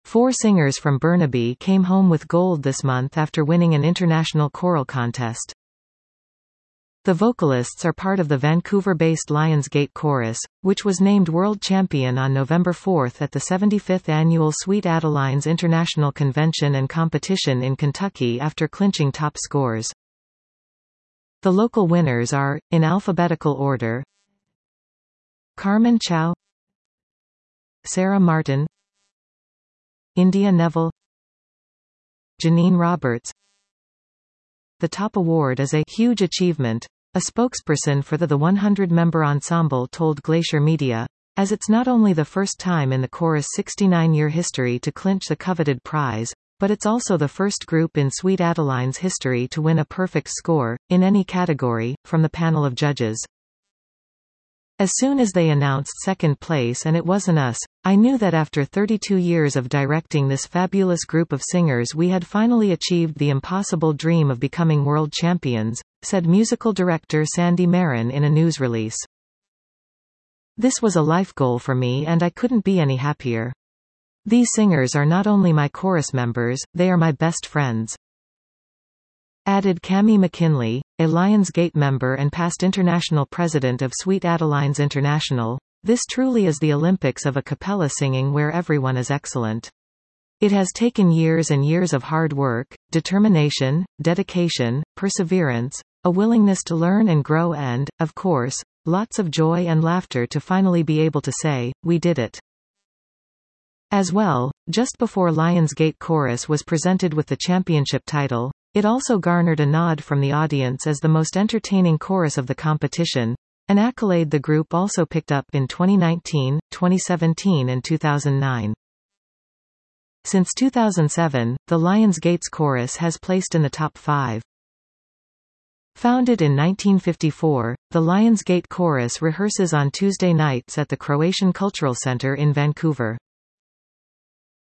4 singers from Burnaby came home with gold this month after winning an international choral contest. The vocalists are part of the Vancouver-based Lionsgate Chorus, which was named world champion on November 4 at the 75th annual Sweet Adelines International Convention and Competition in Kentucky after clinching top scores. The local winners are, in alphabetical order: Carmen Chow, Sarah Martin, India Neville, Janine Roberts. The top award is a huge achievement. A spokesperson for the 100-member ensemble told Glacier Media, as it's not only the first time in the chorus' 69-year history to clinch the coveted prize, but it's also the first group in Sweet Adeline's history to win a perfect score, in any category, from the panel of judges. As soon as they announced second place and it wasn't us, I knew that after 32 years of directing this fabulous group of singers we had finally achieved the impossible dream of becoming world champions, said musical director Sandy Marin in a news release. This was a life goal for me and I couldn't be any happier. These singers are not only my chorus members, they are my best friends. Added Cammie McKinley, a Lionsgate member and past international president of Sweet Adelines International. This truly is the Olympics of a cappella singing where everyone is excellent. It has taken years and years of hard work, determination, dedication, perseverance, a willingness to learn and grow and, of course, lots of joy and laughter to finally be able to say, we did it. As well, just before Lionsgate Chorus was presented with the championship title, it also garnered a nod from the audience as the most entertaining chorus of the competition, an accolade the group also picked up in 2019, 2017 and 2009. Since 2007, the Lionsgate's chorus has placed in the top 5. Founded in 1954, the Lionsgate Chorus rehearses on Tuesday nights at the Croatian Cultural Center in Vancouver.